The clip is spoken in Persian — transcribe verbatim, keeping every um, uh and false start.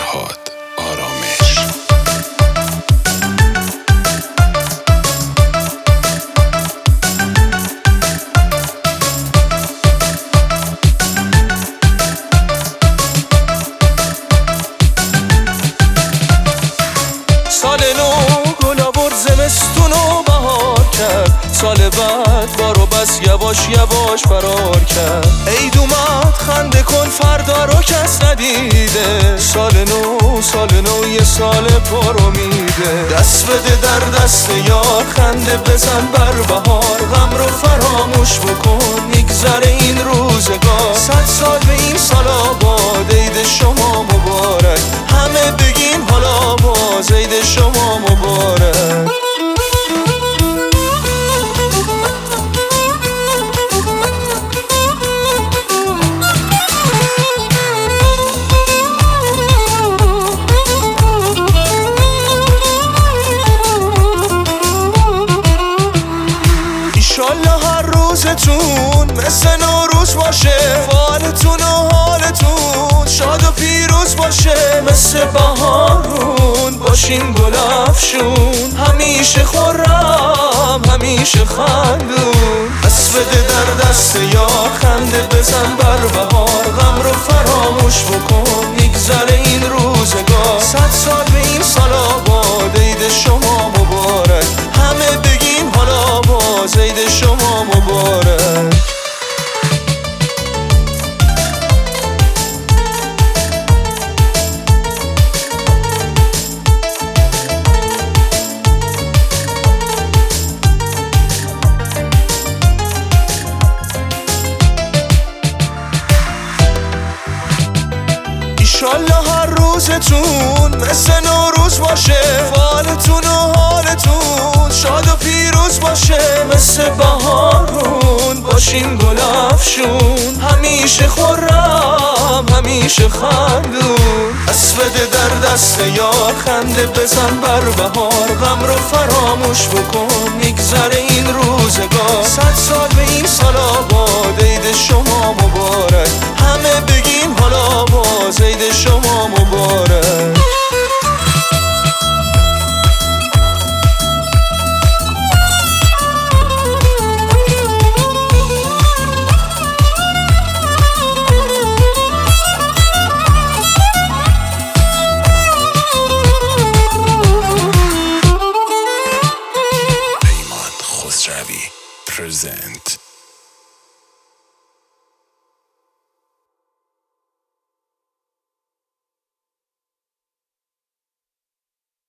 فرهاد آرامش. سال نو گل آورد زمستون و بهار کرد، سال بعد بارو بس یواش یواش فرار کرد. عید اومد خنده کن فردا رو کس ندیده، سال نو سال نو یه سال پر امیده. دست بده در دست یار خنده بزن بر بهار، غم رو فراموش بکن میگذره این روزگار. صد سال به این سال آباد، عید شما مبارک، همه بگیم حالا باز عید شما مبارک. ایشالله هر روزتون مثل نوروز باشه، فالتون و حالتون شاد و پیروز باشه. مثل بهارون باشین گل افشون، همیشه خرم همیشه خندون. دست بده در دست یار خنده بزن بر بهار، غم رو فراموش بکن میگذره این روزگار. صد سال به این سال آباد، عید شما مبارک، همه بگیم حالا باز عید شما مبارک. ایشالله هر روزتون مثل نوروز باشه، فالتون و حالتون شاد و پیروز باشه. مثل بهارون باشین گل افشون، همیشه خرم همیشه خندون. دست بده در دست یار خنده بزن بر بهار، غم رو فراموش بکن میگذره این روزگار. صد سال به این سال آباد، عید شما مبارک، همه بگیم حالا باز عید شما